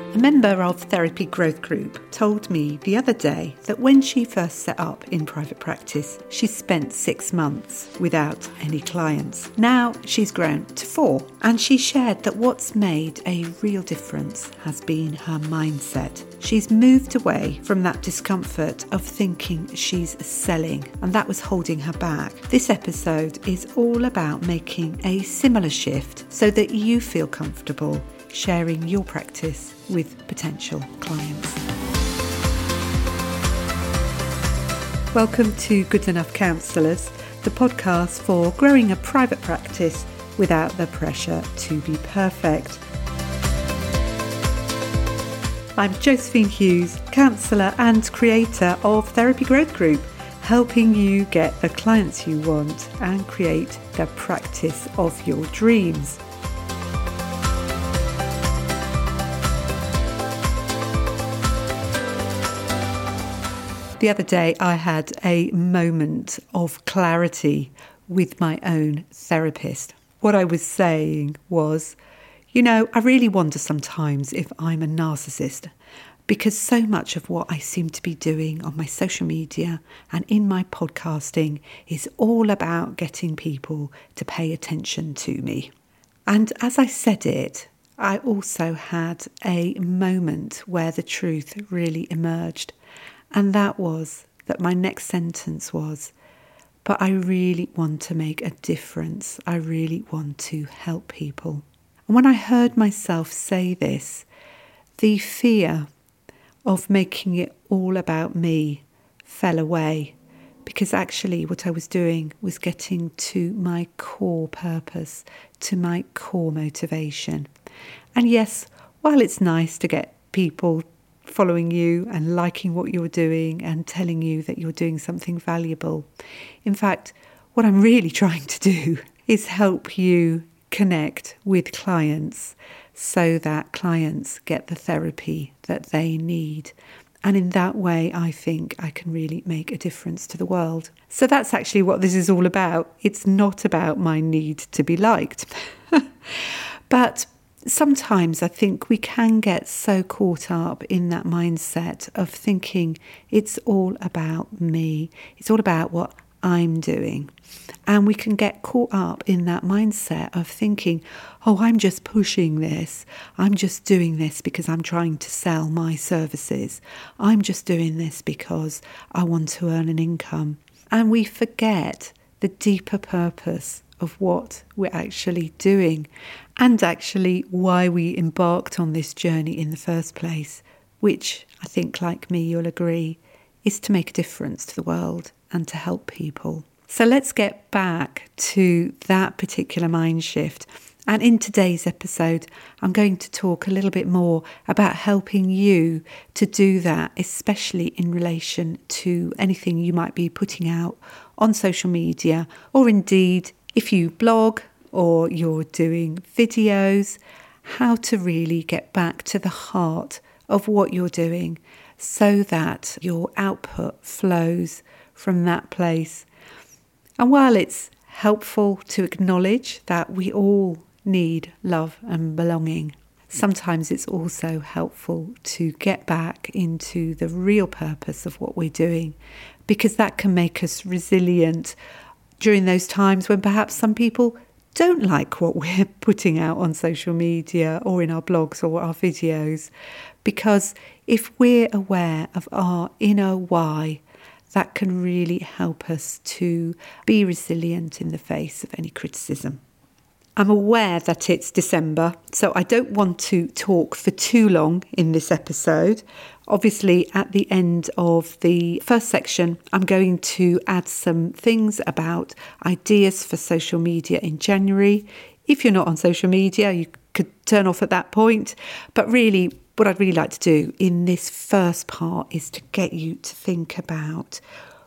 A member of Therapy Growth Group told me the other day that when she first set up in private practice, she spent 6 months without any clients. Now she's grown to 4, and she shared that what's made a real difference has been her mindset. She's moved away from that discomfort of thinking she's selling, and that was holding her back. This episode is all about making a similar shift so that you feel comfortable sharing your practice with potential clients. Welcome to Good Enough Counsellors, the podcast for growing a private practice without the pressure to be perfect. I'm Josephine Hughes, counsellor and creator of Therapy Growth Group, helping you get the clients you want and create the practice of your dreams. The other day I had a moment of clarity with my own therapist. What I was saying was, I really wonder sometimes if I'm a narcissist, because so much of what I seem to be doing on my social media and in my podcasting is all about getting people to pay attention to me. And as I said it, I also had a moment where the truth really emerged. And that was that my next sentence was, but I really want to make a difference. I really want to help people. And when I heard myself say this, the fear of making it all about me fell away, because actually what I was doing was getting to my core purpose, to my core motivation. And yes, while it's nice to get people following you and liking what you're doing and telling you that you're doing something valuable, in fact, what I'm really trying to do is help you connect with clients so that clients get the therapy that they need. And in that way, I think I can really make a difference to the world. So that's actually what this is all about. It's not about my need to be liked. But sometimes I think we can get so caught up in that mindset of thinking it's all about me. It's all about what I'm doing. And we can get caught up in that mindset of thinking, I'm just pushing this. I'm just doing this because I'm trying to sell my services. I'm just doing this because I want to earn an income. And we forget the deeper purpose of what we're actually doing, and actually why we embarked on this journey in the first place, which I think, like me, you'll agree, is to make a difference to the world and to help people. So let's get back to that particular mind shift. And in today's episode, I'm going to talk a little bit more about helping you to do that, especially in relation to anything you might be putting out on social media, or indeed if you blog or you're doing videos, how to really get back to the heart of what you're doing so that your output flows from that place. And while it's helpful to acknowledge that we all need love and belonging, sometimes it's also helpful to get back into the real purpose of what we're doing, because that can make us resilient during those times when perhaps some people don't like what we're putting out on social media or in our blogs or our videos. Because if we're aware of our inner why, that can really help us to be resilient in the face of any criticism. I'm aware that it's December, so I don't want to talk for too long in this episode. Obviously, at the end of the first section, I'm going to add some things about ideas for social media in January. If you're not on social media, you could turn off at that point. But really, what I'd really like to do in this first part is to get you to think about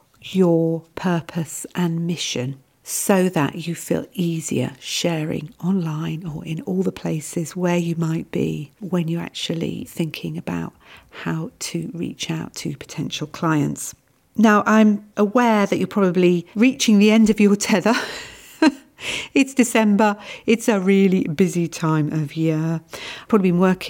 your purpose and mission, so that you feel easier sharing online or in all the places where you might be when you're actually thinking about how to reach out to potential clients. Now, I'm aware that you're probably reaching the end of your tether. It's December. It's a really busy time of year. Probably been working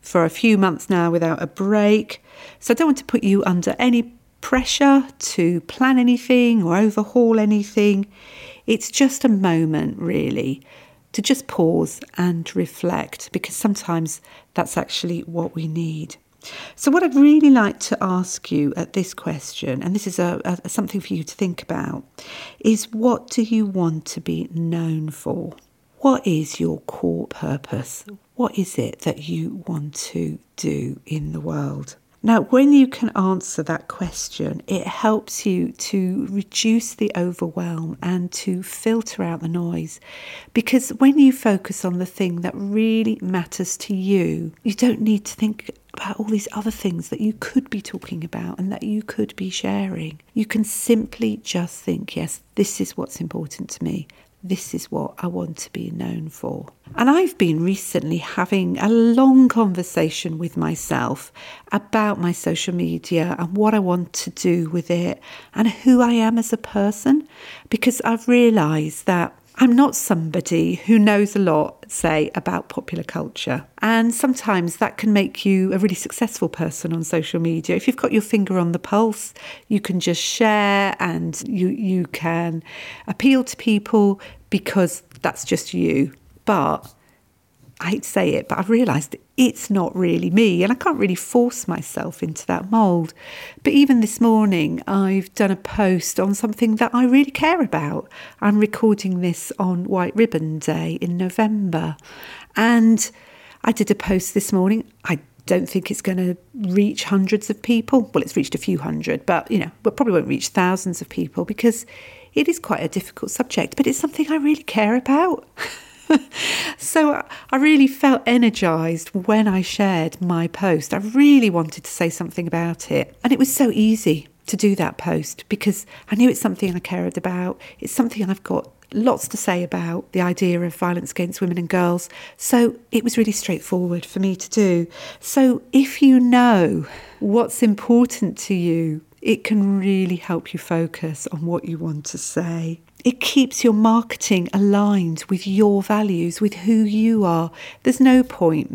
for a few months now without a break. So I don't want to put you under any pressure to plan anything or overhaul anything. It's just a moment, really, to just pause and reflect, because sometimes that's actually what we need. So what I'd really like to ask you at this question, and this is something for you to think about, is what do you want to be known for? What is your core purpose? What is it that you want to do in the world? Now, when you can answer that question, it helps you to reduce the overwhelm and to filter out the noise. Because when you focus on the thing that really matters to you, you don't need to think about all these other things that you could be talking about and that you could be sharing. You can simply just think, yes, this is what's important to me. This is what I want to be known for. And I've been recently having a long conversation with myself about my social media and what I want to do with it and who I am as a person, because I've realised that I'm not somebody who knows a lot, say, about popular culture. And sometimes that can make you a really successful person on social media. If you've got your finger on the pulse, you can just share and you can appeal to people because that's just you. But I hate to say it, but I've realised it's not really me, and I can't really force myself into that mould. But even this morning, I've done a post on something that I really care about. I'm recording this on White Ribbon Day in November, and I did a post this morning. I don't think it's going to reach hundreds of people. Well, it's reached a few hundred, but, we probably won't reach thousands of people because it is quite a difficult subject, but it's something I really care about. So I really felt energised when I shared my post. I really wanted to say something about it. And it was so easy to do that post because I knew it's something I cared about. It's something I've got lots to say about, the idea of violence against women and girls. So it was really straightforward for me to do. So if you know what's important to you, it can really help you focus on what you want to say. It keeps your marketing aligned with your values, with who you are. There's no point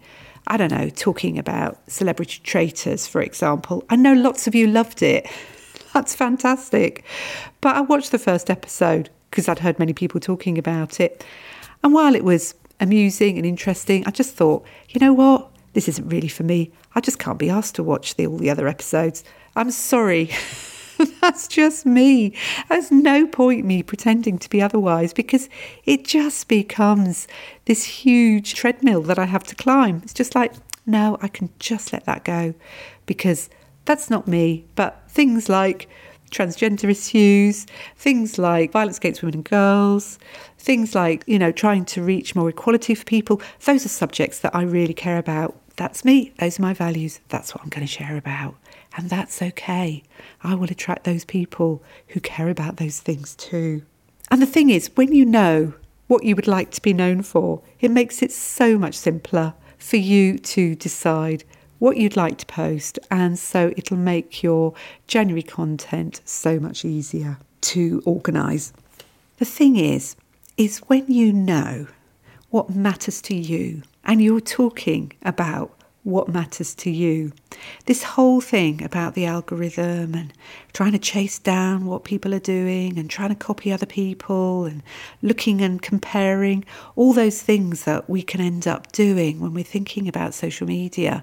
talking about Celebrity Traitors, for example. I know lots of you loved it. That's fantastic. But I watched the first episode because I'd heard many people talking about it. And while it was amusing and interesting, I just thought, you know what? This isn't really for me. I just can't be asked to watch all the other episodes. I'm sorry. That's just me. There's no point me pretending to be otherwise because it just becomes this huge treadmill that I have to climb. It's just like, no, I can just let that go because that's not me. But things like transgender issues, things like violence against women and girls, things like, trying to reach more equality for people, those are subjects that I really care about. That's me. Those are my values. That's what I'm going to share about. And that's okay. I will attract those people who care about those things too. And the thing is, when you know what you would like to be known for, it makes it so much simpler for you to decide what you'd like to post. And so it'll make your January content so much easier to organise. The thing is when you know what matters to you and you're talking about what matters to you. This whole thing about the algorithm and trying to chase down what people are doing and trying to copy other people and looking and comparing, all those things that we can end up doing when we're thinking about social media.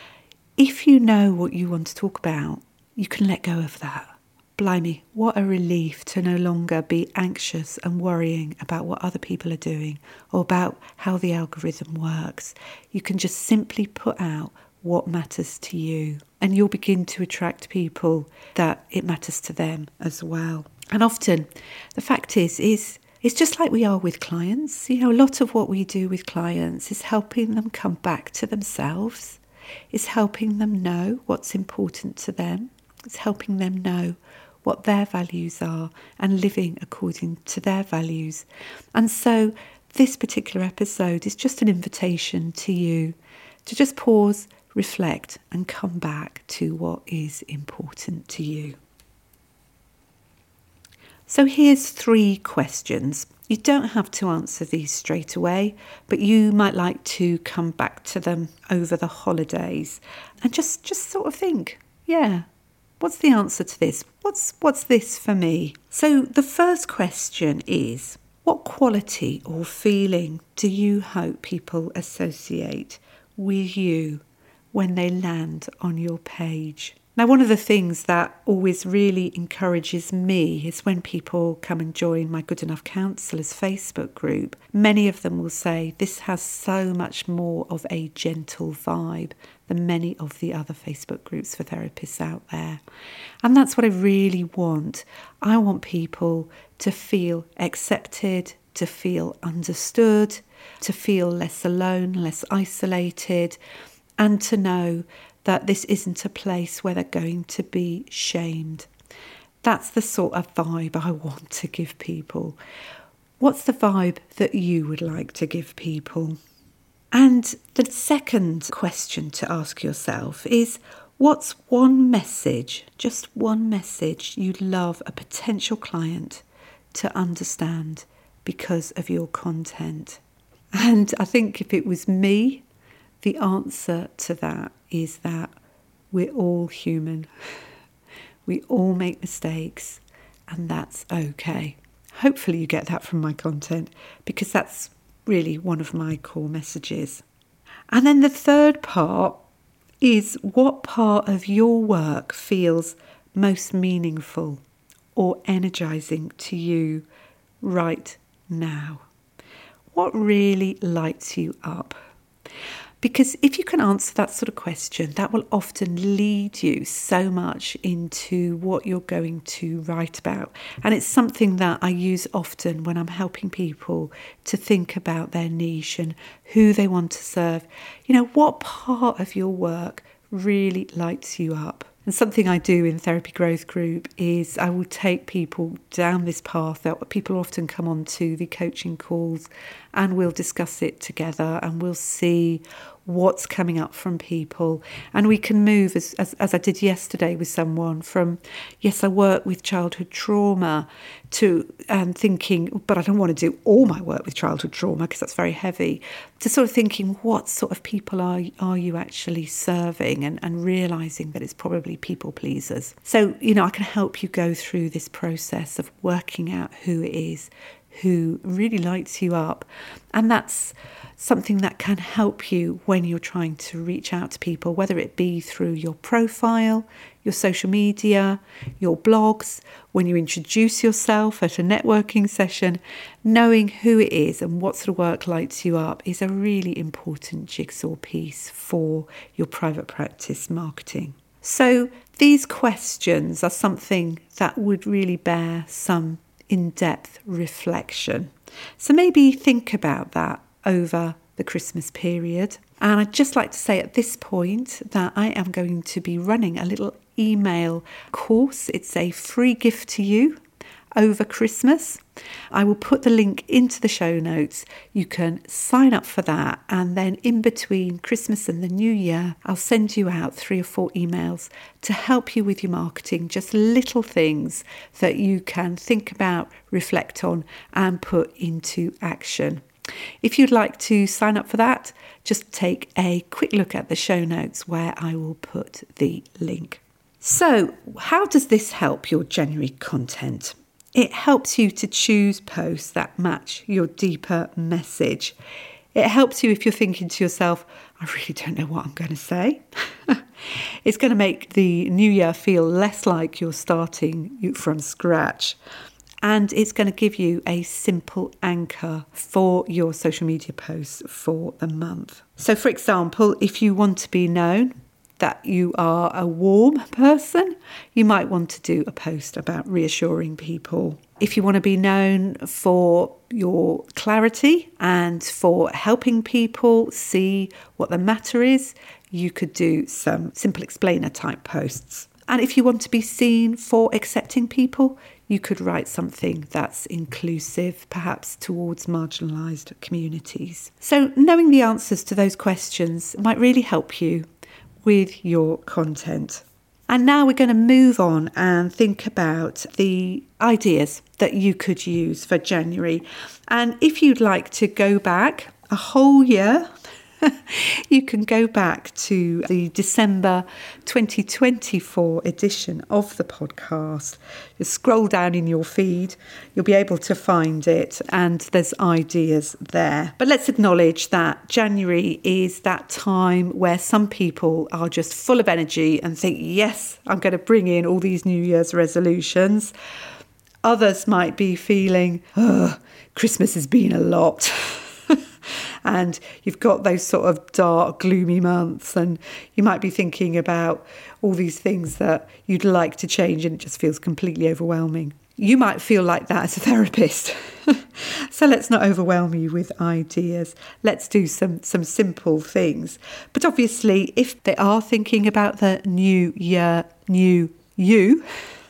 If you know what you want to talk about, you can let go of that. Blimey, what a relief to no longer be anxious and worrying about what other people are doing or about how the algorithm works. You can just simply put out what matters to you and you'll begin to attract people that it matters to them as well. And often the fact is it's just like we are with clients. A lot of what we do with clients is helping them come back to themselves. It's helping them know what's important to them. It's helping them know what their values are and living according to their values. And so this particular episode is just an invitation to you to just pause, reflect and come back to what is important to you. So here's 3 questions. You don't have to answer these straight away, but you might like to come back to them over the holidays and just sort of think, yeah, what's the answer to this? What's this for me? So the first question is, what quality or feeling do you hope people associate with you when they land on your page? Now, one of the things that always really encourages me is when people come and join my Good Enough Counsellors Facebook group. Many of them will say this has so much more of a gentle vibe than many of the other Facebook groups for therapists out there. And that's what I really want. I want people to feel accepted, to feel understood, to feel less alone, less isolated, and to know that this isn't a place where they're going to be shamed. That's the sort of vibe I want to give people. What's the vibe that you would like to give people? And the second question to ask yourself is, what's one message, just one message you'd love a potential client to understand because of your content? And I think if it was me, the answer to that is that we're all human. We all make mistakes, and that's okay. Hopefully you get that from my content, because that's really one of my core messages. And then the third part is, what part of your work feels most meaningful or energizing to you right now? What really lights you up? Because if you can answer that sort of question, that will often lead you so much into what you're going to write about. And it's something that I use often when I'm helping people to think about their niche and who they want to serve. You know, what part of your work really lights you up? And something I do in Therapy Growth Group is I will take people down this path that people often come on to the coaching calls, and we'll discuss it together and we'll see what's coming up from people. And we can move, as I did yesterday with someone, from, yes, I work with childhood trauma, to thinking, but I don't want to do all my work with childhood trauma because that's very heavy, to sort of thinking, what sort of people are you actually serving, and realising that it's probably people pleasers. So, you know, I can help you go through this process of working out who it is who really lights you up. And that's something that can help you when you're trying to reach out to people, whether it be through your profile, your social media, your blogs, when you introduce yourself at a networking session. Knowing who it is and what sort of work lights you up is a really important jigsaw piece for your private practice marketing. So these questions are something that would really bear some in-depth reflection. So maybe think about that over the Christmas period. And I'd just like to say at this point that I am going to be running a little email course. It's a free gift to you over Christmas. I will put the link into the show notes. You can sign up for that, and then in between Christmas and the New Year, I'll send you out 3 or 4 emails to help you with your marketing, just little things that you can think about, reflect on, and put into action. If you'd like to sign up for that, just take a quick look at the show notes where I will put the link. So, how does this help your January content? It helps you to choose posts that match your deeper message. It helps you if you're thinking to yourself, I really don't know what I'm going to say. It's going to make the new year feel less like you're starting from scratch. And it's going to give you a simple anchor for your social media posts for the month. So, for example, if you want to be known that you are a warm person, you might want to do a post about reassuring people. If you want to be known for your clarity and for helping people see what the matter is, you could do some simple explainer type posts. And if you want to be seen for accepting people, you could write something that's inclusive, perhaps towards marginalised communities. So knowing the answers to those questions might really help you with your content. And now we're going to move on and think about the ideas that you could use for January. And if you'd like to go back a whole year, you can go back to the December 2024 edition of the podcast. Just scroll down in your feed, you'll be able to find it, and there's ideas there. But let's acknowledge that January is that time where some people are just full of energy and think, yes, I'm going to bring in all these New Year's resolutions. Others might be feeling, Christmas has been a lot. And you've got those sort of dark, gloomy months, and you might be thinking about all these things that you'd like to change, and it just feels completely overwhelming. You might feel like that as a therapist. So let's not overwhelm you with ideas. Let's do some simple things. But obviously, if they are thinking about the new year, new you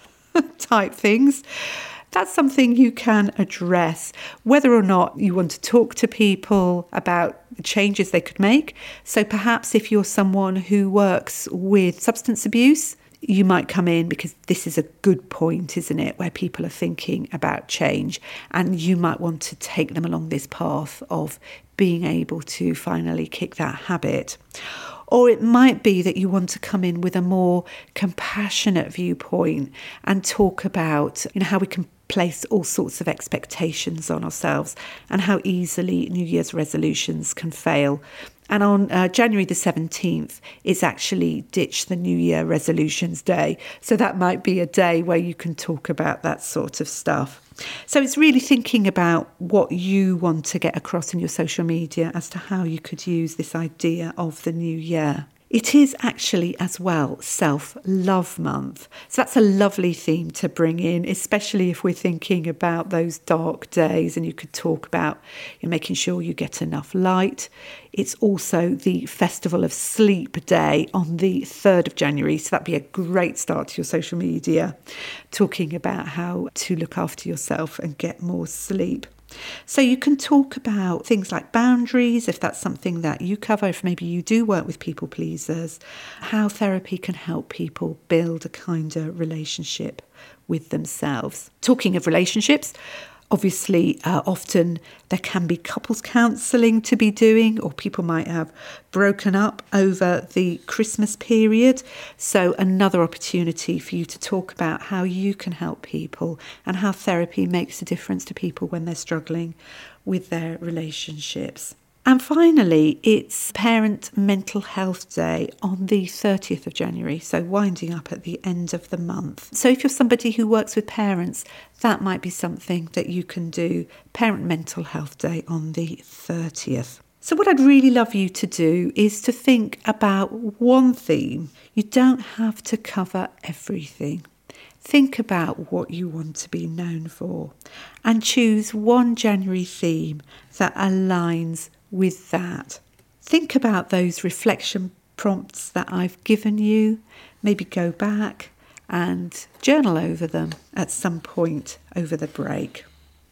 type things, that's something you can address, whether or not you want to talk to people about the changes they could make. So perhaps if you're someone who works with substance abuse, you might come in because this is a good point, isn't it, where people are thinking about change, and you might want to take them along this path of being able to finally kick that habit. Or it might be that you want to come in with a more compassionate viewpoint and talk about, how we can place all sorts of expectations on ourselves and how easily New Year's resolutions can fail. And on January the 17th, it's actually Ditch the New Year Resolutions Day. So that might be a day where you can talk about that sort of stuff. So it's really thinking about what you want to get across in your social media as to how you could use this idea of the new year. It is actually as well Self-Love Month. So that's a lovely theme to bring in, especially if we're thinking about those dark days, and you could talk about making sure you get enough light. It's also the Festival of Sleep Day on the 3rd of January. So that'd be a great start to your social media, talking about how to look after yourself and get more sleep. So you can talk about things like boundaries, if that's something that you cover, if maybe you do work with people pleasers, how therapy can help people build a kinder relationship with themselves. Talking of relationships, obviously, often there can be couples counselling to be doing, or people might have broken up over the Christmas period. So another opportunity for you to talk about how you can help people and how therapy makes a difference to people when they're struggling with their relationships. And finally, it's Parent Mental Health Day on the 30th of January, so winding up at the end of the month. So if you're somebody who works with parents, that might be something that you can do, Parent Mental Health Day on the 30th. So what I'd really love you to do is to think about one theme. You don't have to cover everything. Think about what you want to be known for and choose one January theme that aligns with that. Think about those reflection prompts that I've given you. Maybe go back and journal over them at some point over the break.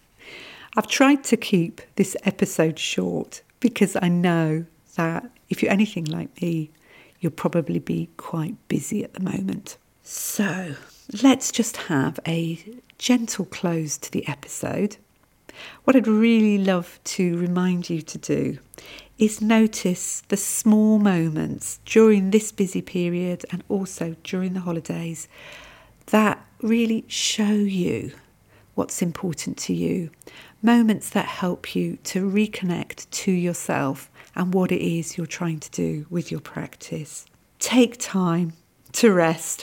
I've tried to keep this episode short because I know that if you're anything like me, you'll probably be quite busy at the moment. So let's just have a gentle close to the episode. What I'd really love to remind you to do is notice the small moments during this busy period and also during the holidays that really show you what's important to you. Moments that help you to reconnect to yourself and what it is you're trying to do with your practice. Take time to rest.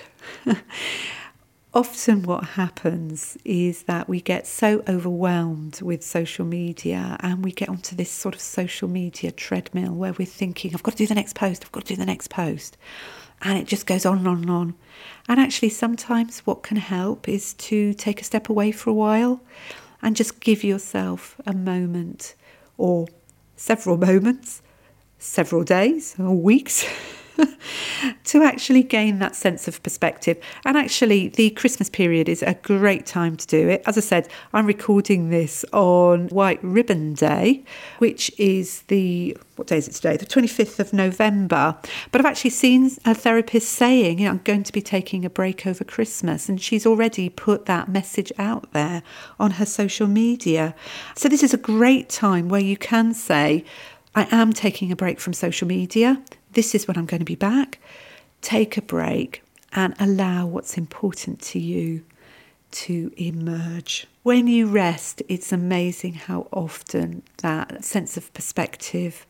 Often what happens is that we get so overwhelmed with social media and we get onto this sort of social media treadmill where we're thinking, I've got to do the next post, I've got to do the next post. And it just goes on and on and on. And actually sometimes what can help is to take a step away for a while and just give yourself a moment or several moments, several days or weeks to actually gain that sense of perspective. And actually, the Christmas period is a great time to do it. As I said, I'm recording this on White Ribbon Day, which is what day is it today? The 25th of November. But I've actually seen a therapist saying, I'm going to be taking a break over Christmas. And she's already put that message out there on her social media. So this is a great time where you can say, I am taking a break from social media. This is when I'm going to be back. Take a break and allow what's important to you to emerge. When you rest, it's amazing how often that sense of perspective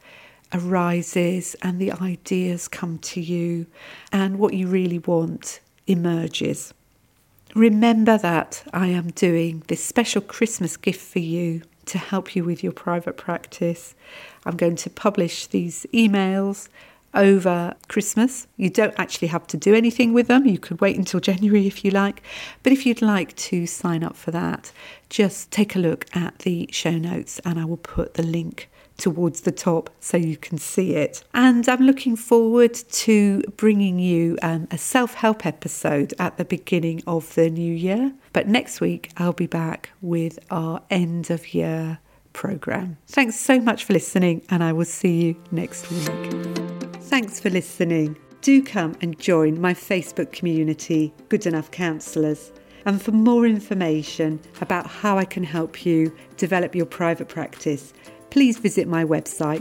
arises and the ideas come to you and what you really want emerges. Remember that I am doing this special Christmas gift for you to help you with your private practice. I'm going to publish these emails over Christmas. You don't actually have to do anything with them. You could wait until January if you like. But if you'd like to sign up for that, just take a look at the show notes and I will put the link towards the top so you can see it. And I'm looking forward to bringing you a self-help episode at the beginning of the new year. But next week, I'll be back with our end of year programme. Thanks so much for listening and I will see you next week. Thanks for listening. Do come and join my Facebook community, Good Enough Counsellors. And for more information about how I can help you develop your private practice, please visit my website,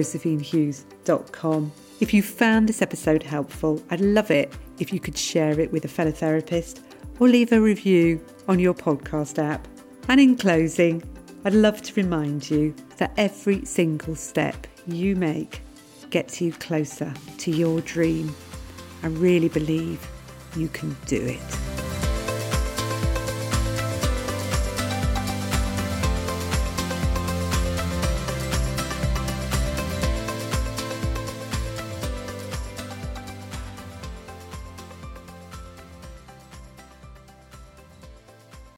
josephinehughes.com. If you found this episode helpful, I'd love it if you could share it with a fellow therapist or leave a review on your podcast app. And in closing, I'd love to remind you that every single step you make gets you closer to your dream. I really believe you can do it.